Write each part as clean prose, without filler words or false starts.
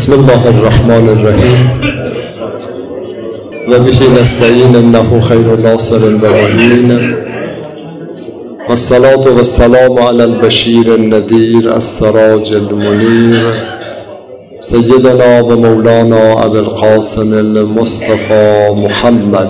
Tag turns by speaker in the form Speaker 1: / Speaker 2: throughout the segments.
Speaker 1: بسم الله الرحمن الرحیم و به نستعین انه خیر ناصر المعین و الصلاة و السلام علی البشیر النذیر السراج المنیر سیدنا و مولانا ابی القاسم المصطفى محمد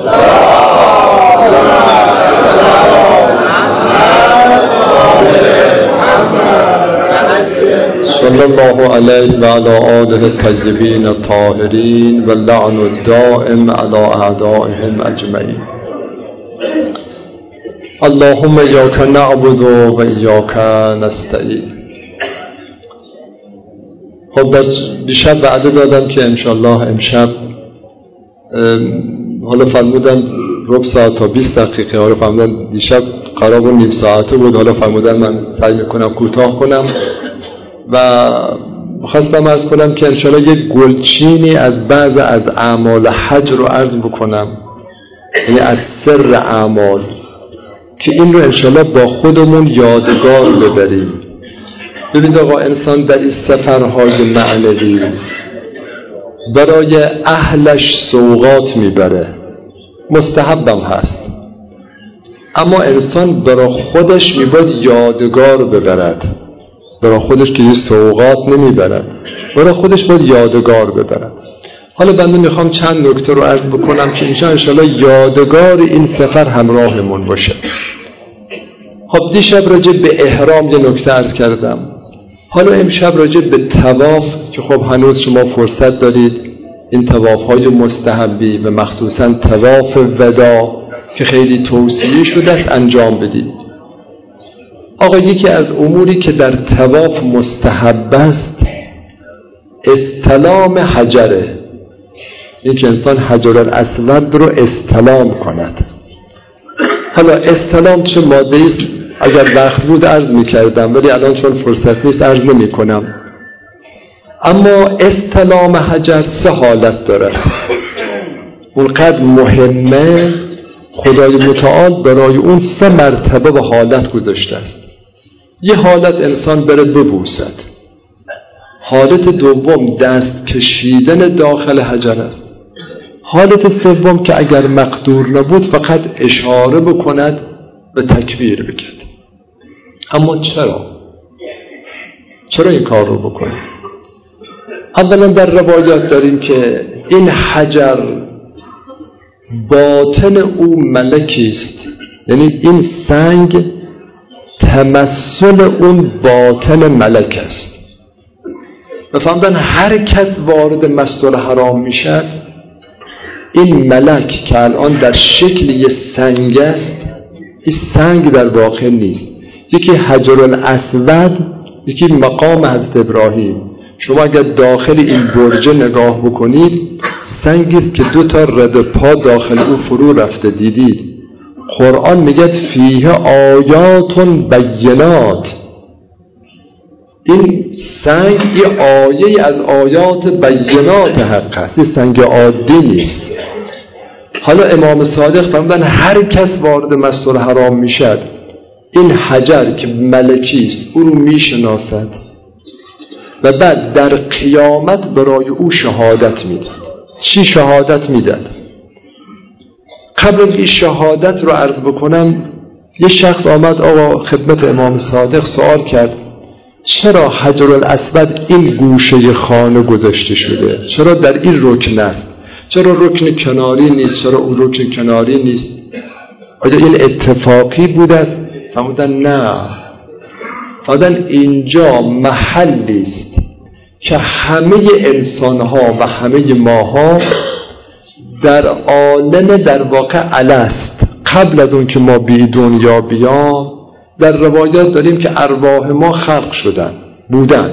Speaker 1: صلی الله علیه و علی آله الطیبین الطاهرین و اللعن الدائم علی اعدائهم اجمعین. اللهم ایاک نعبد و ایاک نستعین. خب دیشب وعده دادم که انشالله امشب حالا فرمودن ربع ساعت تا 20 دقیقه، حالا فرمودن دیشب قرار بود نیم ساعته بود، حالا فرمودن من سعی میکنم کوتاه کنم و خواستم عرض کنم که انشالله یک گلچینی از بعض از اعمال حج رو عرض بکنم، یعنی از سر اعمال، که این رو انشالله با خودمون یادگار ببریم. ببینید آقا، انسان در این سفرهای معنوی برای اهلش سوغات میبره، مستحبم هست، اما انسان برای خودش میباید یادگار ببرد. برای خودش که یه سوغات نمیبرد، برای خودش باید یادگار ببرد. حالا بنده میخوام چند نکته رو عرض بکنم که انشاءالله یادگار این سفر همراهمون باشه. خب دیشب راجع به احرام یه نکته عرض کردم، حالا امشب راجع به طواف که خب هنوز شما فرصت دارید این طواف‌های مستحبی و مخصوصا طواف وداع که خیلی توصیه شده است انجام بدید. آقا یکی از اموری که در طواف مستحب است استلام حجره، این که انسان حجر الاسود رو استلام کند. حالا استلام چه ماده است؟ اگر وقت بود عرض میکردم، ولی الان چون فرصت نیست عرض نمی کنم. اما استلام حجر 3 حالت دارد، اونقدر مهمه خدای متعال برای اون 3 مرتبه و حالت گذاشته است. یه حالت انسان بره ببوسد، حالت دوم دست کشیدن داخل حجر است، حالت سوم که اگر مقدور نبود فقط اشاره بکند و تکبیر بکند. اما چرا این کار رو بکنه؟ اولا در روایات داریم که این حجر باطن او ملکی است، یعنی این سنگ تمثل اون باطن ملک است. بفهمدن هر کس وارد مسجد الحرام میشه، این ملک که الان در شکل یه سنگ است، این سنگ در واقع نیست. یکی حجر الاسود، یکی مقام حضرت ابراهیم. شما اگر داخل این برج نگاه بکنید، سنگی است که 2 تا رد پا داخل او فرو رفته، دیدید؟ قرآن میگه فیه آیات بینات. این سنگ یه آیه از آیات بینات حق است، این سنگ عادی نیست. حالا امام صادق فرمودن هر کس وارد مسجد الحرام میشد، این حجر که ملکی است او رو میشناسد و بعد در قیامت برای او شهادت میداد. چی شهادت میداد؟ قبل از این شهادت رو عرض بکنم، یه شخص آمد آقا خدمت امام صادق سوال کرد چرا حجر الاسود این گوشه خانه گذاشته شده؟ چرا در این رکن است؟ چرا رکن کناری نیست؟ چرا اون رکن کناری نیست؟ آیا این اتفاقی بوده است؟ فرمودن نه، فرمودن اینجا محلی است که همه انسانها و همه ماها در عالم در واقع الست، قبل از اون که ما بی دنیا بیام، در روایات داریم که ارواح ما خلق بودن.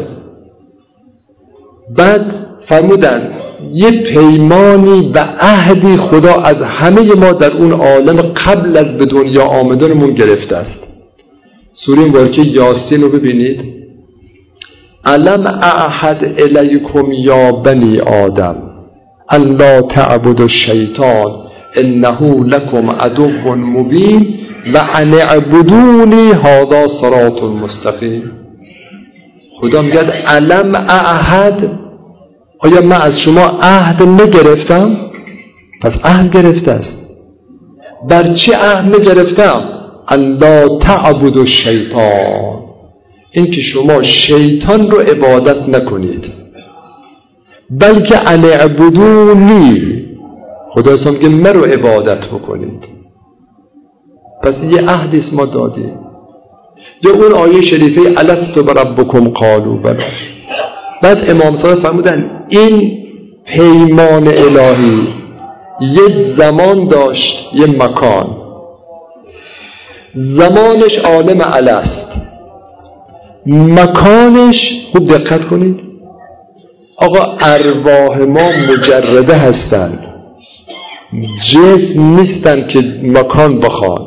Speaker 1: بعد فرمودن یه پیمانی و عهدی خدا از همه ما در اون عالم قبل از به دنیا آمدنمون گرفته است. سوره مبارکه یاسین رو ببینید، الم اعهد الیکم یا بنی آدم ان لا تعبدوا الشیطان انه لکم عدو مبین و ان اعبدونی هذا صراط مستقیم. خدا میگه الم اعهد آیا من از شما عهد نگرفتم؟ پس عهد گرفته است. بر چه عهد نگرفتم؟ الا تعبدوا الشیطان، این که شما شیطان رو عبادت نکنید، بلکه ان اعبدونی، خدا اصلا میگه من رو عبادت بکنید. پس یه عهدی است ما دادیم. یا اون آیه شریفه الست بربکم قالوا بلی. بعد امام صادق فرمودن این پیمان الهی یک زمان داشت، یه مکان. زمانش عالم الست، مکانش، خوب دقت کنید آقا، ارواح ما مجرده هستند، جسم نیستند که مکان بخوان.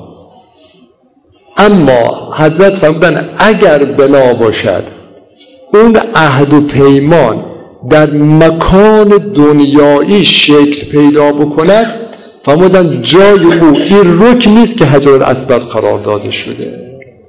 Speaker 1: اما حضرت فرمودن اگر بنا باشد اون عهد و پیمان در مکان دنیایی شکل پیدا بکند، فرمودن جای او این رکن نیست که حجر الاسود قرار داده شده.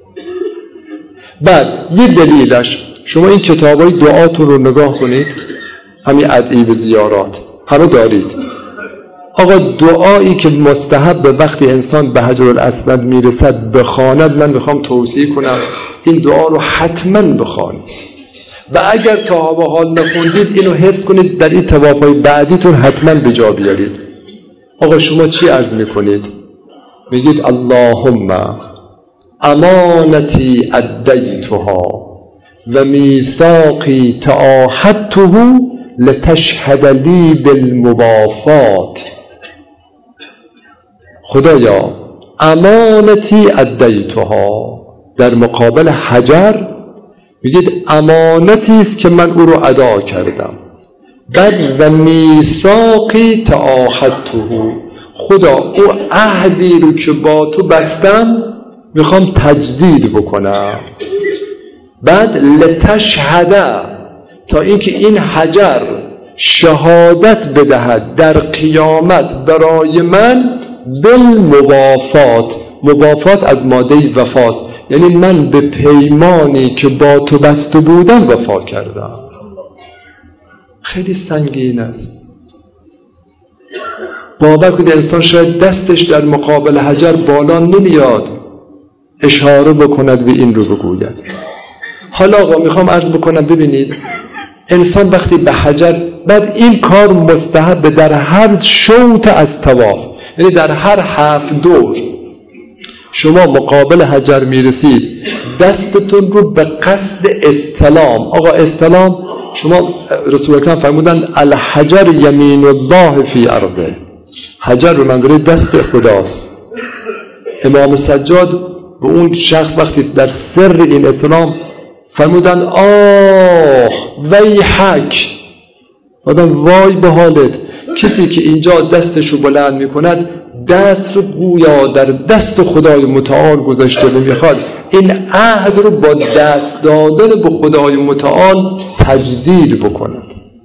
Speaker 1: بعد یه دلیلش، شما این کتابای دعاتون رو نگاه کنید، همین ادعیه به زیارات همه دارید. آقا دعایی که مستحب به وقتی انسان به حجر الاسود میرسد بخواند، من میخوام توصیه کنم این دعا رو حتما بخوانید و اگر تا به حال نخوندید اینو حفظ کنید، در این طوافای بعدیتون حتما به جا بیارید. آقا شما چی عرض میکنید؟ میگید اللهم امانتی ادیتها و میثاقی تعاهدته لتشهد لی بالموافات. خدایا امانتی ادیتها، در مقابل حجر میگید امانتی است که من او رو ادا کردم. بعد و میثاقی تعاهدته، خدا او عهدی رو که با تو بستم میخوام تجدید بکنم. بعد لتشهد، تا اینکه این حجر شهادت بدهد در قیامت برای من بالموافات. موافات از ماده وفات، یعنی من به پیمانی که با تو بسته بودم وفا کردم. خیلی سنگین است. باور کنید انسان شاید دستش در مقابل حجر بالا نمیاد اشاره بکند به این رو بگوید. حالا آقا میخوام عرض بکنم، ببینید انسان وقتی به حجر، بعد این کار مستحب در هر شوط از طواف، یعنی در هر 7 دور شما مقابل حجر میرسید دستتون رو به قصد استلام. آقا استلام، شما رسول اکرم فرمودن الحجر یمین الله فی ارضه، حجر به منظره دست خداست. امام سجاد به اون شخص وقتی در سر این استلام فرمودن آه ویحک، آدم وای به حالت، کسی که اینجا دستشو بلند میکند دست رو گویا در دست خدای متعال گذاشته و میخواد این عهد رو با دست دادن به خدای متعال تجدید بکند.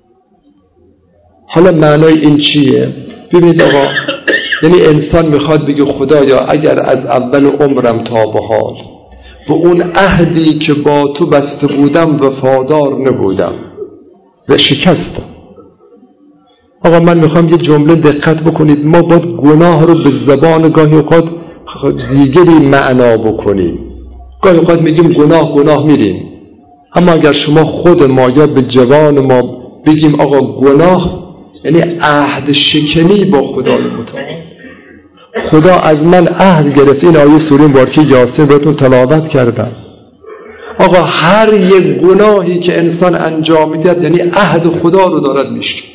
Speaker 1: حالا معنای این چیه؟ ببینید آقا، یعنی انسان میخواد بگه خدایا اگر از اول عمرم تا به حال به اون عهدی که با تو بسته بودم وفادار نبودم و شکستم. آقا من میخوام یه جمله دقت بکنید، ما باید گناه رو به زبان گاهی اوقات دیگری معنا بکنیم. گاهی اوقات میگیم گناه میریم، اما اگر شما خود ما یا به جوان ما بگیم آقا گناه یعنی عهد شکنی با خدای متعال. خدا از من عهد گرفت، این آیه سوره مبارکه یاسین براتون تلاوت کردم. آقا هر یک گناهی که انسان انجام میدهد یعنی عهد خدا رو دارد میشکنه.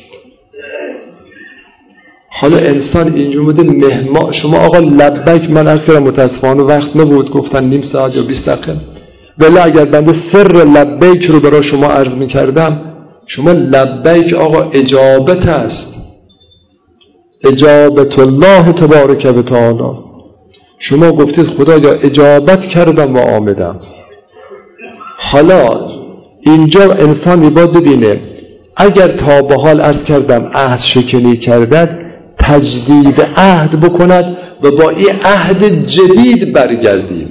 Speaker 1: حالا انسان اینجور بوده مهمان، شما آقا لبیک، من عرض کردم متاسفانه وقت نبود، گفتن نیم ساعت یا 20 دقیقه، ولی اگر بنده سر لبیک رو برای شما عرض میکردم، شما لبیک آقا اجابت است، اجابت الله تبارک و تعالی. شما گفتید خدایا اجابت کردم و آمدم. حالا اینجا انسان میباید ببینه اگر تا به حال عرض کردم عهد شکنی کردد، تجدید عهد بکند و با این عهد جدید برگردیم.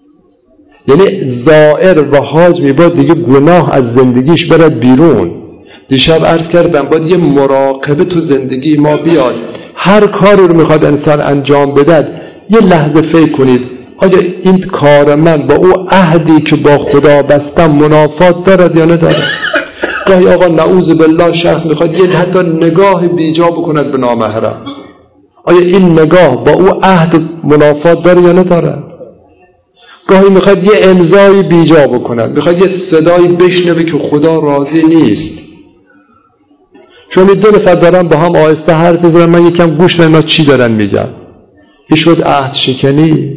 Speaker 1: یعنی زائر و حاج میباید دیگه گناه از زندگیش برد بیرون دیشب عرض کردم باید یه مراقبه تو زندگی ما بیاد. هر کاری رو میخواد انسان انجام بده یه لحظه فکر کنید آیا این کار من با او عهدی که با خدا بستم منافات دارد یا ندارد؟ گاهی آقا نعوذ بالله شخص میخواد یه حتی نگاه بیجا بکند به نامحرم، آیا این نگاه با او عهد منافات داره یا نداره؟ گاهی میخواد یه امضای بیجا بکند، میخواد یه صدایی بشنوه که خدا راضی نیست. چون دو نفر دارن با هم آهسته حرف میزنن، من یکم گوش بدم اینا چی دارن میگن، این شد عهد شکنی.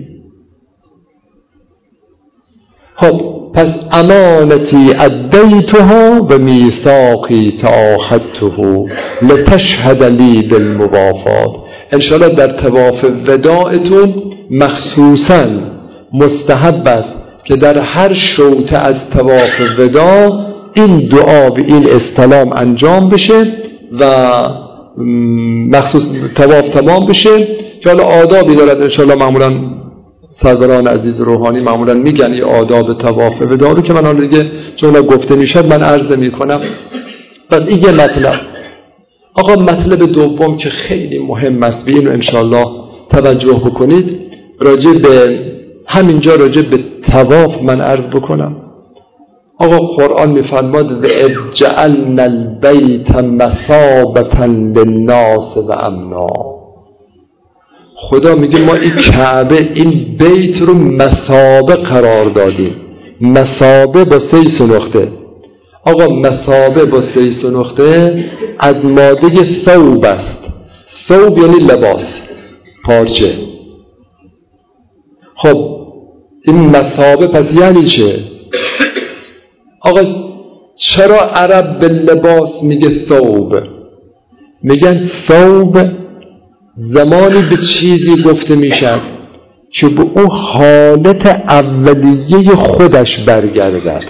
Speaker 1: خب پس امانتی ادیتها و میثاقی تعاهدته لتشهد لی بالموافات. انشاءالله در طواف وداعتون مخصوصاً مستحب است که در هر شوط از طواف وداع این دعا و این استلام انجام بشه و مخصوص طواف تمام بشه که حالا آدابی دارد. انشاءالله معمولاً سروران عزیز روحانی معمولاً میگن این آداب طواف وداع رو که من حالا دیگه چون گفته میشد من عرض میکنم. پس این یه مطلب. آقا مطلب دوم که خیلی مهم است به اینو انشاءالله توجه بکنید، راجع به همینجا راجع به طواف من عرض بکنم. آقا قرآن میفرماد و اجعلنا البیت مثابة للناس و امنا. خدا میگه ما این کعبه این بیت رو مثابه قرار دادیم. مثابه با 3 نقطه. آقا مثابه با 3 نقطه از ماده ثوب است. ثوب یعنی لباس، پارچه. خب این مثابه پس یعنی چه؟ آقا چرا عرب به لباس میگه ثوب؟ میگن ثوب زمانی به چیزی گفته میشد که به او حالت اولیه خودش برگردد.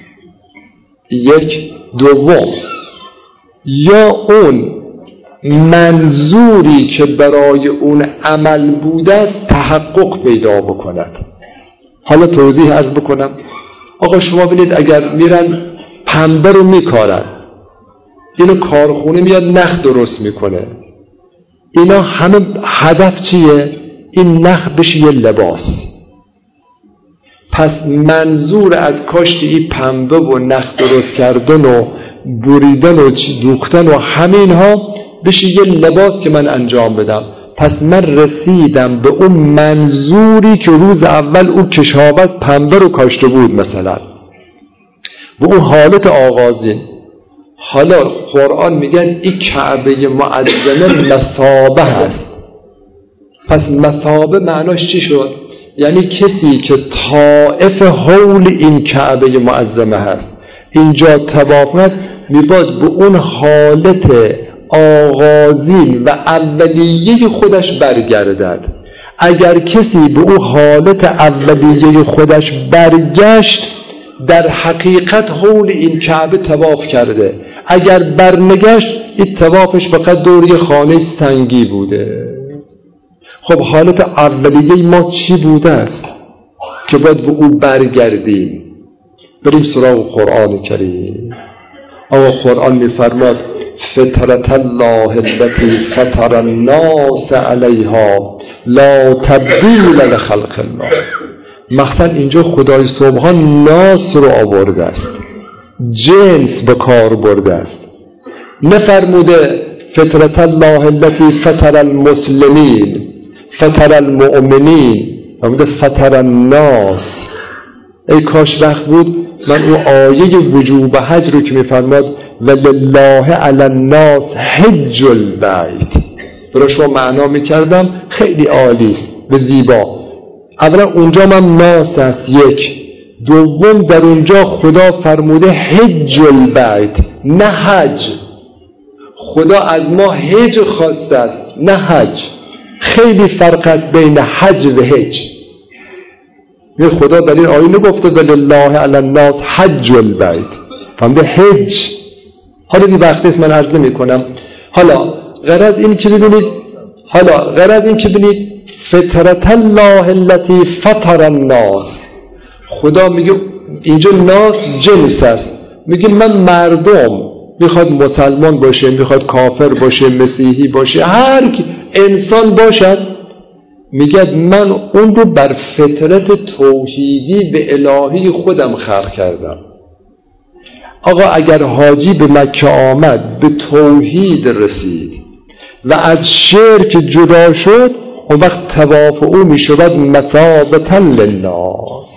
Speaker 1: یک. دوم، یا اون منظوری که برای اون عمل بوده است تحقق پیدا بکند. حالا توضیح عرض بکنم. آقا شما ببینید اگر میرن پنبه رو میکارن، اینو کارخونه میاد نخ درست میکنه، اینا همه هدف چیه؟ این نخ بشه یه لباس. پس منظور از کاشت این پنبه و نخ درست کردن و بریدن و دوختن و همین ها بشه یه لباس که من انجام بدم. پس من رسیدم به اون منظوری که روز اول او کشاورز پنبه رو کاشته بود، مثلا به اون حالت آغازین. حالا قرآن میگن این کعبه معظمه مثابه هست. پس مثابه معناش چی شد؟ یعنی کسی که طائف حول این کعبه معظمه هست اینجا طواف کرد میباد به اون حالت آغازین و اولیه خودش برگردد. اگر کسی به اون حالت اولیه خودش برگشت در حقیقت حول این کعبه طواف کرده. اگر برنگشت این طوافش فقط دوری خانه سنگی بوده. خب حالت اولیه ما چی بوده است که باید به او برگردیم؟ بریم سراغ قرآن کریم. آقا قرآن میفرماد فطرت الله التي فطر الناس علیها لا تبدیل لخلق الله. مثلا اینجا خدای سبحان ناس رو آورده است، جنس به کار برده است. نفرموده فطرت الله التي فطر المسلمین فطر المؤمنین، فرموده فطر الناس. ای کاش وقت بود من او آیه وجوب حج رو که میفرماد ولله علی الناس حج البیت برای شما معنا میکردم، خیلی عالی است، به زیبا. اولا اونجا من ناس است، یک. دوم در اونجا خدا فرموده حج البیت، نه حج. خدا از ما حج خواسته است، نه حج. خیلی فرق است بین حج و حج. خدا در این آیه نگفته ولله علی الناس حج البیت، فرموده حج. حالا این وقتی است من عرض نمی کنم. حالا غرض این که ببینید فطرت الله التي فطر الناس. خدا میگه اینجا ناس جنس است، میگه من مردم میخواد مسلمان باشه، میخواد کافر باشه، مسیحی باشه، هر کی انسان باشد، میگه من اون رو بر فطرت توحیدی به الهی خودم خلق کردم. آقا اگر حاجی به مکه آمد، به توحید رسید و از شرک جدا شد، اون وقت طواف او میشود مثابة للناس.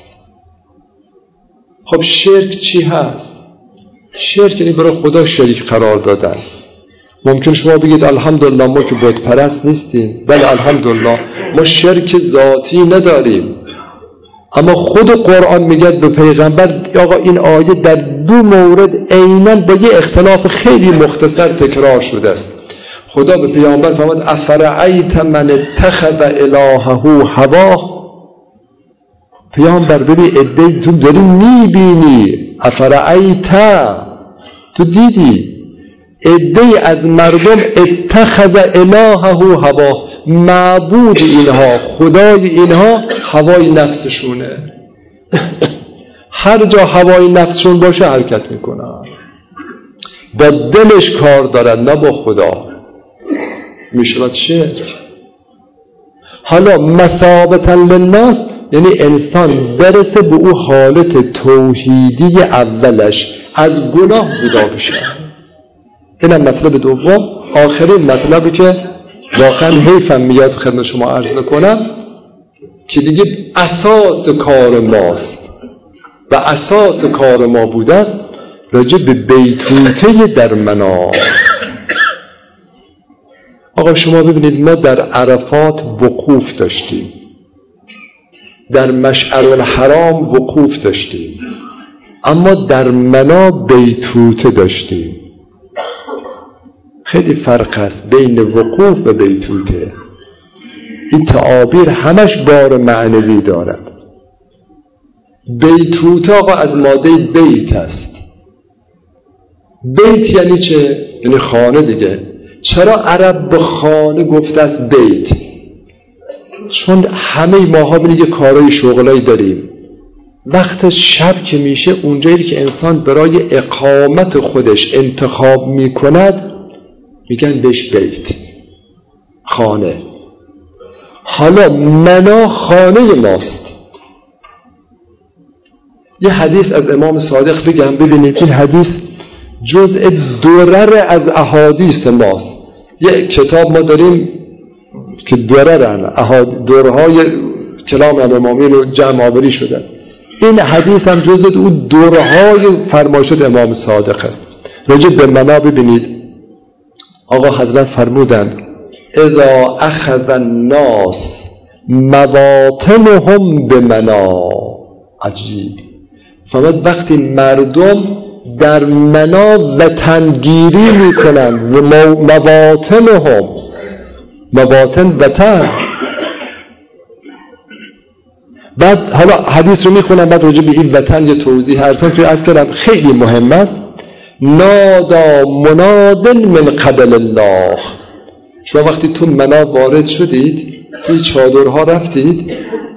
Speaker 1: خب شرک چی هست؟ شرک یعنی برای خدا شریک قرار دادن. ممکن شما بگید الحمدلله ما که بت پرست نیستیم، بله الحمدلله ما شرک ذاتی نداریم، اما خود قرآن میگه به پیغمبر آقا این آیه در 2 مورد عیناً با یه اختلاف خیلی مختصر تکرار شده است. خدا به پیامبر فرمود افرأیت من اتخذ الهه هواه. پیامبر ببین عده‌ای تو داری میبینی، افرأیت تو دیدی عده‌ای از مردم اتخذ الهه هواه، معبود اینها، خدای اینها هوای نفسشونه. هر جا هوای نفسشون باشه حرکت میکنن، با دلش کار دارن نه با خدا، میشود شرک. حالا مثابة للناس یعنی انسان برسه به او حالت توحیدی اولش، از گناه جدا بشه. اینم مطلب دوم. آخرین مطلبی که واقعا حیفم میاد خدمت شما عرض کنم که دیگه اساس کار ماست و اساس کار ما بوده است، راجع به بیتوته در مناست. آقا شما ببینید ما در عرفات وقوف داشتیم، در مشعر الحرام وقوف داشتیم، اما در منا بیتوته داشتیم. خیلی فرق است بین وقوف و بیتوته. این تعابیر همش بار معنوی دارد. بیتوته آقا از ماده بیت است. بیت یعنی چه؟ یعنی خانه دیگه. چرا عرب به خانه گفته است بیت؟ چون همه ماها بینید یه کارهای شغلایی داریم، وقت شب که میشه اونجایی که انسان برای اقامت خودش انتخاب میکند میگن بهش بیت، خانه. حالا منا خانه ماست. یه حدیث از امام صادق بگم ببینید، این حدیث جزء درر از احادیث ماست. یه کتاب ما داریم که دررن، درهای کلام امامی رو جمع آوری شده. این حدیث هم جزء اون درهای فرمایشات امام صادق است. راجع به منا ببینید آقا حضرت فرمودند اذا اخذ الناس مواطنهم بمنا. عجیب. فرمود وقتی مردم در منا وطنگیری میکنن و مواطنهم، مواطن وطن. بعد حالا حدیث رو میخونم، بعد راجع به این وطن یه توضیح ارسان که از کلم خیلی مهم است. نادا مناد من قبل الله. شما وقتی تو منا وارد شدید، توی چادرها رفتید،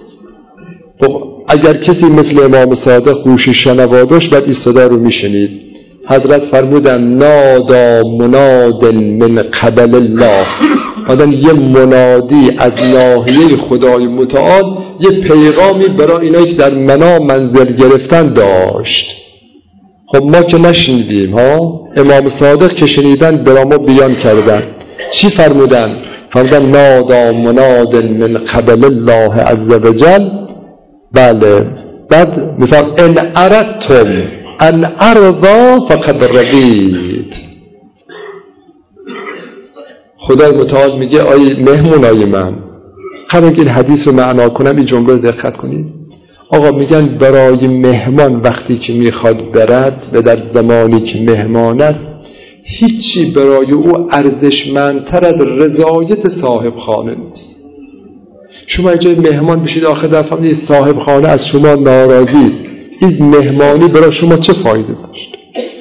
Speaker 1: اگر کسی مثل امام صادق گوش شنوا داشت بعد این صدا رو میشنید. حضرت فرمودن نادا مناد من قبل الله. بعدن یه منادی از ناحیه خدای متعال یه پیغامی برای اینایی که در منا منزل گرفتن داشت. خب ما که نشنیدیم ها، امام صادق که شنیدن برای ما بیان کردن. چی فرمودن؟ فرمودن نادا مناد من قبل الله عز وجل. بله. بعد مثلا ان اردتم ان ارضا فقد رضیت. خدای متعال میگه آی مهمونای من، قبل اینکه این حدیث رو معنا کنم این جمله رو دقت کنید. آقا میگن برای مهمان وقتی که میخواد برد و در زمانی که مهمان است، هیچی برای او ارزشمندتر از رضایت صاحب خانه نیست. شما اینجا مهمان بشید، آخر دفعه میگید صاحب خانه از شما ناراضی است، این مهمانی برای شما چه فایده داشت؟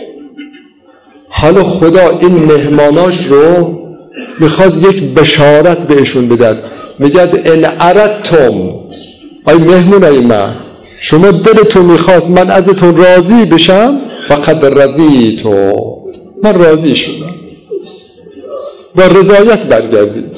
Speaker 1: حالا خدا این مهماناش رو میخواد یک بشارت بهشون بدن. میگه ان اردتم، ای مهمونای من، شما دلتون میخواست من ازتون راضی بشم، فقط رضیتو، من راضی شدم، با رضایت برگردید.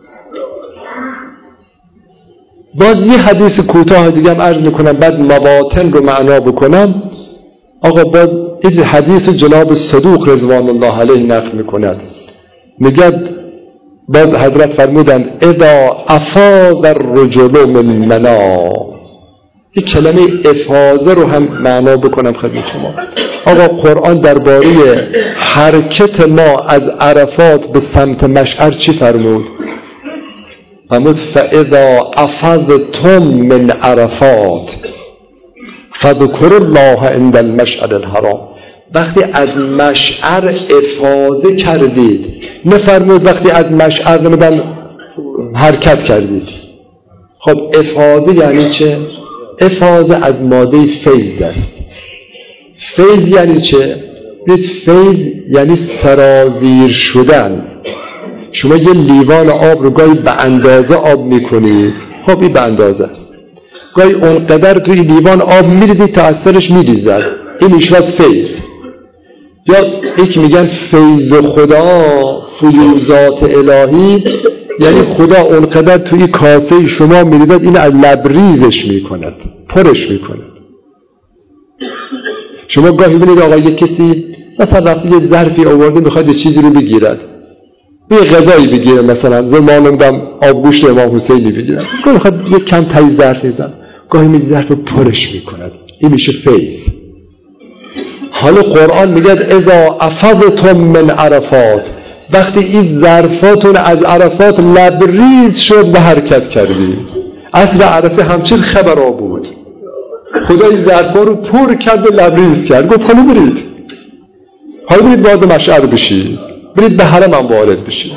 Speaker 1: باز یه حدیث کوتاه دیگه هم عرض میکنم، بعد مواطن رو معنا بکنم. آقا باز این حدیث جناب صدوق رضوان الله علیه نقل میکند، میگه باز حضرت فرمودن اذا افاض الرجل من منا. این کلمه افاضه رو هم معنا بکنم خدمت شما. آقا قرآن درباره حرکت ما از عرفات به سمت مشعر چی فرمود؟ فرمود فاذا افضتم من عرفات فذكروا الله عند المشعر الحرام. وقتی از مشعر افاضه کردید، نفرمود وقتی از مشعر نمیدن حرکت کردید. خب افاضه یعنی چه؟ افاضه از ماده فیض است. فیض یعنی چه؟ فیض یعنی سرازیر شدن. شما یه لیوان آب رو گاهی به اندازه آب میکنید، خب این به اندازه است. گاهی اونقدر توی لیوان آب میریزید تا از سرش میریزد، این میشود فیض. یا یکی میگن فیض خدا، فیوزات الهی، یعنی خدا اونقدر توی کاسه شما میریزد این از لبریزش میکند، پرش میکند. شما گاهی بینید آقا یک کسی مثلا رفته یه ظرفی آورده میخواد یه چیزی رو بگیرد، یه غذایی بگیره، مثلا زمان نمیدم آبگوشت امام حسینی بگیرد، گاهی میخواد یک کم تایی ظرف میزن، گاهی می ظرف رو پرش میکند، این میشه فیض. حالا قرآن میگه اذا افضتم من عرفات، وقتی این ظرفاتون از عرفات لبریز شد و حرکت کردید. اصل عرفه همچین خبرها بود، خدا این ظرفا رو پر کرد و لبریز کرد، گفت حالا برید وارد مشعر بشید، برید به حرم هم وارد بشید.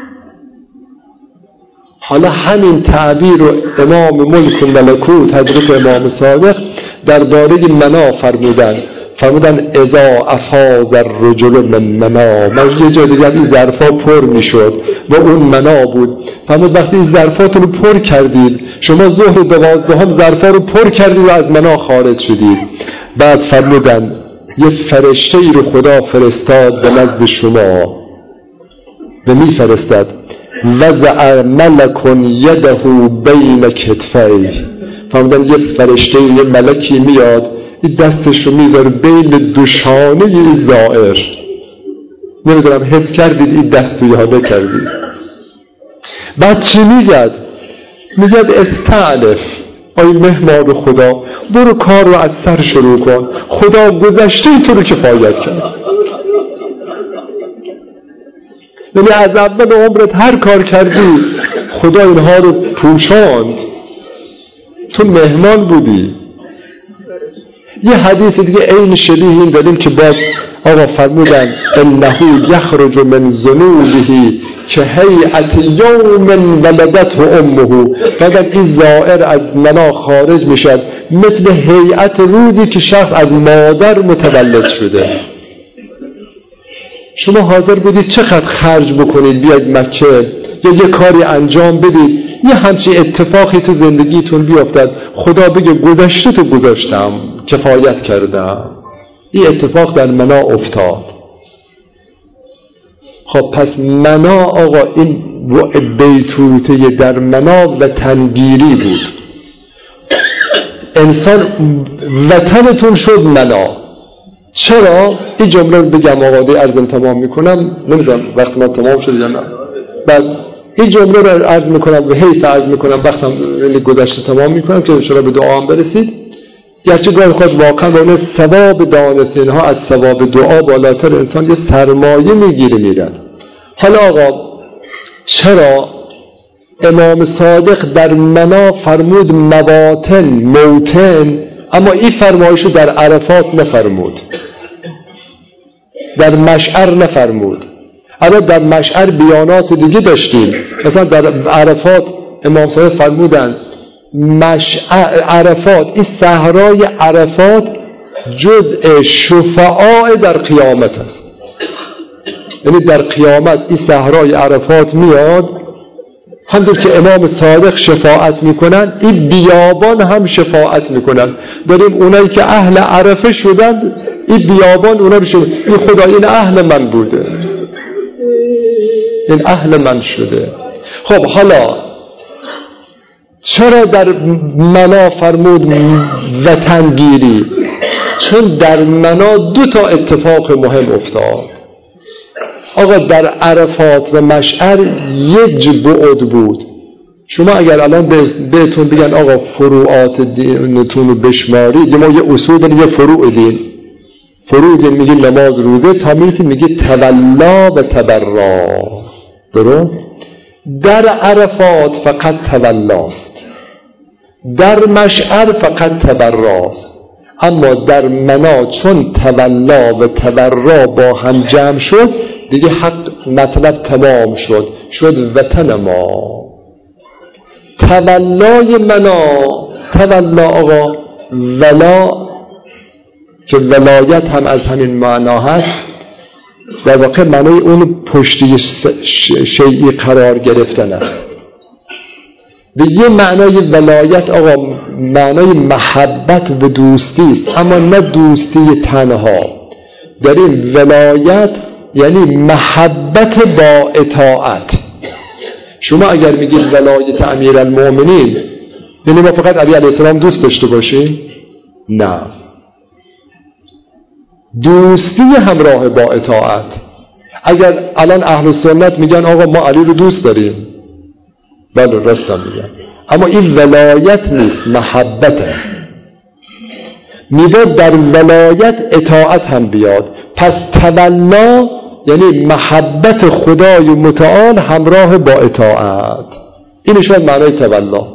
Speaker 1: حالا همین تعبیر رو امام ملک ملکوت حضرت امام صادق درباره منا فرمودن اذا افاض الرجل من منا. من یه جا دیگه این ظرفا پر میشد و اون منا بود. فرمود وقتی این ظرفات رو پر کردید، شما ظهر 12 هم ظرفا رو پر کردید و از منا خارج شدید. بعد فرمودن یه فرشته ای رو خدا فرستاد به نزد شما و میفرستد وضع ملک یده بین کتفیه. فرمودن یه فرشته یه ملکی میاد، این دستش رو میذاره بین دوشانه این زائر. نمیدونم حس کردید این دست رو یا نکردید؟ بعد چی میگد؟ میگد استعلف ای مهمان خدا، برو کار رو از سر شروع کن، خدا گذشته تو رو کفایت کرد. یعنی از اول عمرت هر کار کردی خدا اینها رو پوشاند، تو مهمان بودی. یه حدیث دیگه عین شبیه این داریم که باز آقا فرمودن انه یخرج من ذنوبه که هیئت یوم ولدته امه. فقط این زائر از منا خارج میشد مثل هیئت روزی که شخص از مادر متولد شده. شما حاضر بودید چقدر خرج بکنید بیاید مکه یا یه کاری انجام بدید، یه همچین اتفاقی تو زندگیتون بیافتد، خدا بگه گذشته تو گذاشتم، کفایت کردم. این اتفاق در منا افتاد. خب پس منا آقا این بیتوته در منا وطنگیری بود. انسان وطنتون شد منا. چرا؟ این جمله رو بگم آقا دی عرضم تمام میکنم، نمیدونم وقت من تمام شد یا نه. بعد این جمله رو عرض میکنم و حیف عرض میکنم، وقتم گذشته تمام میکنم که انشاءالله به دعا هم برسید. گرچه گاهی خود واقعا به ثواب دانستین ها از ثواب دعا بالاتر انسان یه سرمایه میگیره میرد. حالا آقا چرا امام صادق در منا فرمود مواطن موطن، اما این فرمایشو در عرفات نفرمود، در مشعر نفرمود؟ اما در مشعر بیانات دیگه داشتیم. مثلا در عرفات امام صادق فرمودن عرفات، این صحرای عرفات جزء شفعاء در قیامت است. یعنی در قیامت این صحرای عرفات میاد، همونطور که امام صادق شفاعت میکنن این بیابان هم شفاعت میکنن. داریم اونایی که اهل عرفه شدند این بیابان اونا رو شده، این خدا این اهل من بوده، این اهل من شده. خب حالا چرا در منا فرمود وطنگیری؟ چون در منا 2 تا اتفاق مهم افتاد. آقا در عرفات و مشعر 1 بعد بود. شما اگر الان بهتون بگن آقا فروعات دینتون رو بشمارید، ما یه اصول داریم، یه فروع دین. فروع دین میگه نماز روزه، تا میرسید میگه تولا و تبرا. درست؟ در عرفات فقط تولاست، در مشعر فقط تبراست. اما در منا چون تولا و تبرا با هم جمع شد دیگه حق مطلب تمام شد، شد وطن ما. تولای منا، تولا آقا ولا که ولایت هم از همین معنا هست، در واقع معنای اون پشتی شیعی قرار گرفتن است. به یه معنای ولایت آقا معنای محبت و دوستی است، اما نه دوستی تنها. در این ولایت یعنی محبت با اطاعت. شما اگر میگید ولایت امیرالمؤمنین یعنی ما فقط علی علیه السلام دوست داشته باشیم؟ نه، دوستی همراه با اطاعت. اگر الان اهل سنت میگن آقا ما علی رو دوست داریم، بله راستم میگن، اما این ولایت نیست، محبت است. میباید در ولایت اطاعت هم بیاد. پس تولا یعنی محبت خدای متعال همراه با اطاعت. این شاید معنای تولا.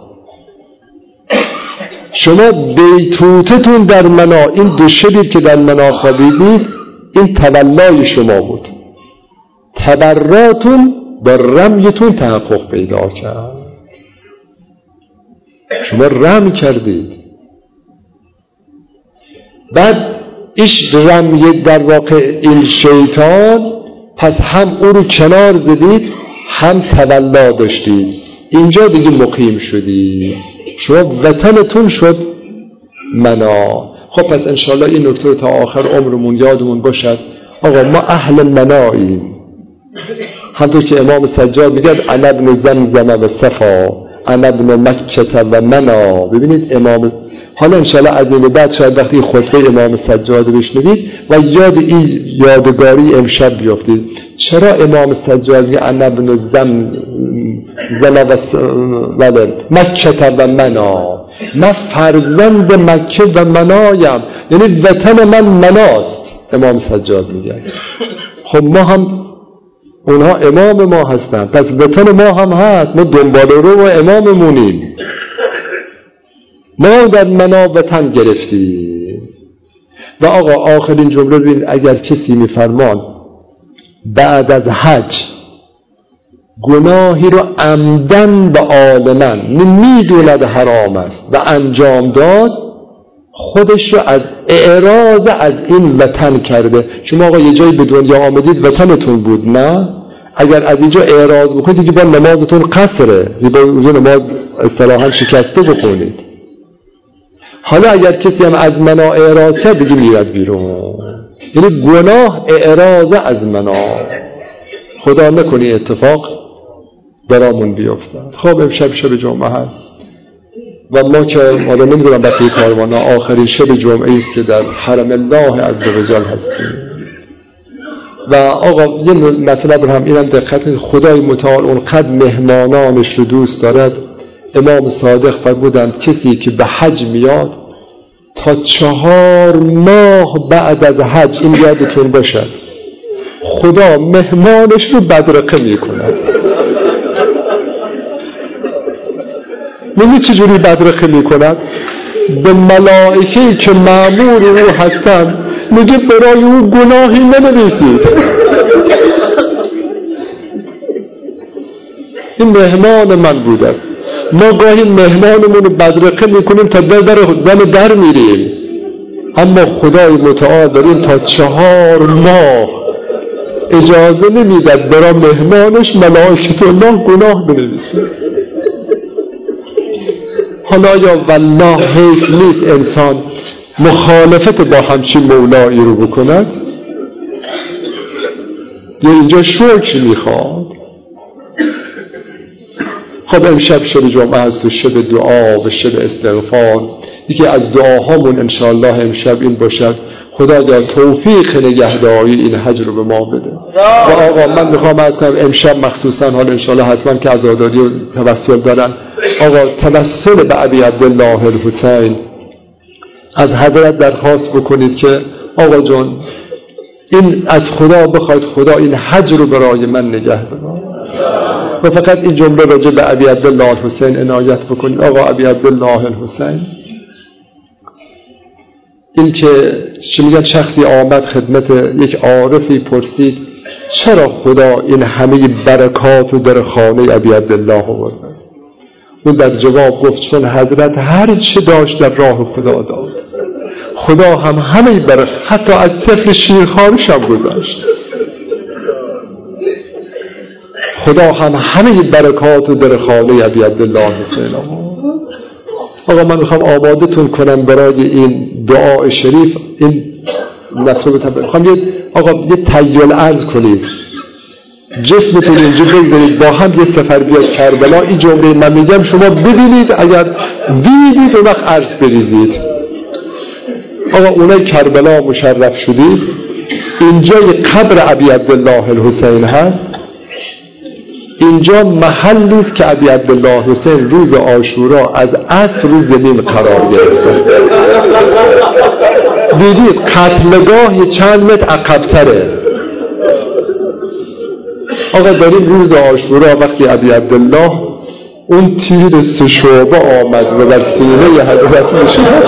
Speaker 1: شما بیتوتتون در منا، این 2 شبید که در منا خوابیدید، این تولای شما بود. تبراتون با رمیتون تحقق پیدا کرد. شما رم کردید. بعد ایش رمی در واقع این شیطان، پس هم او رو کنار زدید هم تولا داشتید. اینجا دیگه مقیم شدید، شما وطنتون شد منا. خب پس انشاءالله این نکته تا آخر عمرمون یادمون باشد آقا ما اهل مناییم. همطور که امام سجاد میگه انا ابن زمزم و صفا، انا ابن مکه و منا. ببینید امام، حالا انشاءالله از این بعد شاید وقتی خطبه امام سجاد بشنوید و یاد این یادگاری امشب بیافتید. چرا امام سجاد میگه انا ابن زمزم و مکه و منا؟ من فرزند مکه و منایم، یعنی وطن من مناست. امام سجاد میگه خب ما هم اونها امام ما هستن، پس وطن ما هم هست، ما دنبال رو و اماممونیم. ما در منا وطن گرفتیم. و آقا آخرین جمله ببین، اگر کسی میفرمان بعد از حج گناهی رو عمدن و عالمن میدوند حرام است و انجام داد، خودش رو از اعراض از این وطن کرده. شما آقا یه جایی به دنیا آمدید وطنتون بود، نه؟ اگر از اینجا اعراض بکنید دیگه با نمازتون قصره، دیگه با نماز اصطلاحاً شکسته بخونید. حالا اگر کسی هم از منا اعراض کرد دیگه میرد بیرون. یعنی گناه اعراض از منا. خدا نکنی اتفاق برامون بیفتد. خب امشب شب جمعه هست و ما که حالا نمیدونم بقیه کاروانا آخرین شب جمعه است که در حرم الله عزوجل هستیم. و آقا یه مطلب هم اینم دقت کنید، خدای متعال اونقدر مهمانانش رو دوست دارد. امام صادق فرمودند کسی که به حج میاد تا 4 ماه بعد از حج، این یادتون باشد، خدا مهمانش رو بدرقه میکند. میگه چجوری بدرقه میکند؟ به ملائکه‌ای که مأمور او هستند میگه برای او گناهی ننویسید. این مهمان من بود است. ما گاهی مهمانمون رو بدرقه میکنیم تا در میریم، اما خدای متعال داریم تا 4 ماه اجازه نمیدد برای مهمانش ملائکه الله گناه بنویسه. حالا یا والله حیف نیست انسان مخالفت با همچین مولایی رو بکند، یا اینجا شکر میخواد. خب امشب شب جمعه هست و شب دعا و شب استغفار. یکی از دعاهامون انشاءالله امشب این باشد خدایا توفیق نگهداری این حج رو به ما بده. و آقا من میخوام عرض کنم امشب مخصوصا حالا انشاءالله حتما که عزاداری و توسل دارن، آقا توسل به ابی عبدالله الحسین از حضرت درخواست بکنید که آقا جان این از خدا بخواید خدا این حج رو برای من نگه داره. و فقط این جمله راجع به ابی عبدالله الحسین عنایت بکنید. آقا ابی عبدالله الحسین این که چه میگن شخصی آمد خدمت یک عارفی پرسید چرا خدا این همه برکات و در خانه ابی عبدالله آورده است؟ اون در جواب گفت چون حضرت هر چه داشت در راه خدا داد، خدا هم همه برکات حتی از طفل شیرخوارش هم گذاشت. خدا هم همه برکات و در خانه ابی عبدالله حسین آورد. آقا من میخوام آمادتون کنم برای این دعای شریف. این مطلوب میخوام یه تیل عرض کنید، جسمتون اینجا بگذارید، با هم یه سفر بیاد کربلا. این جمله من میگم شما ببینید، اگر دیدید اون وقت عرض بریزید. آقا اونای کربلا مشرف شدید، اینجا یه قبر ابی عبدالله الحسین هست. اینجا محلی است که ابی عبدالله حسین روز عاشورا از عصر روز زمین قرار گرفته. دیدید قتلگاه یه چند متر عقب‌تره. آقا داریم روز عاشورا وقتی ابی عبدالله اون تیر 3 شعبه آمد و بر سینه حضرت نشست،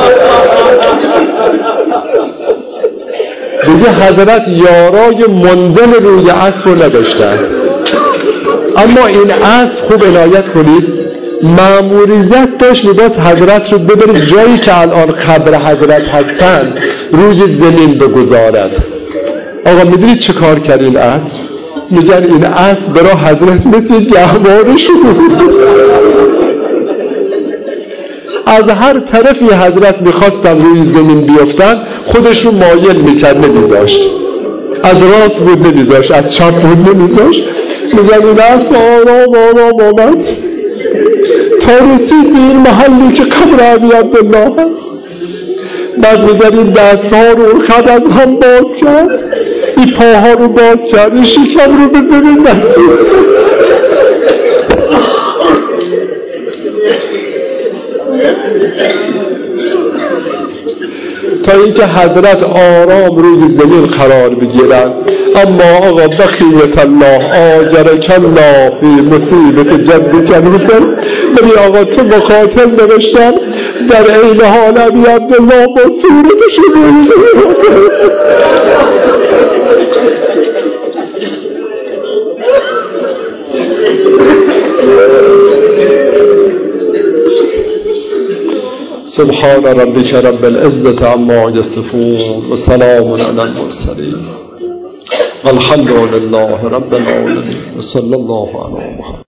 Speaker 1: دیگه حضرت یارای مندل روی عصر رو نداشتن. اما این عصر خوب عنایت کنید، مأموریت داشت لباس حضرت رو ببرید جایی که الان قبر حضرت هستن روی زمین بگذارد. آقا میدونید چه کار کرد این عصر؟ میگن این عصر برای حضرت مثل گهواره شد. از هر طرفی حضرت میخواستن روی زمین بیفتن خودش رو مایل میکرد، نمیذاشت. از راست بود نمیذاشت، از چپ بود نمیذاشت. میگن این عصر آرام آرام آمد تا رسید به این محلی که قبر ابی عبدالله هست. بعد میگن این دستها رو خد از هم باز کرد، این پاها رو باز کرد، این شکم رو به زمین نشست. تا اینکه حضرت آرام روی زمین قرار بگیرن. اما آقا بخیت الله آجرک الله فی مصیبت جدک الحسین. ببین آقا تو مقاتل نوشتن در عین حال ابی عبدالله با صورتش روی سبحان ربک رب العزة عما یصفون و سلام علی المرسلین والحمد لله رب العالمین و صلی الله علی محمد.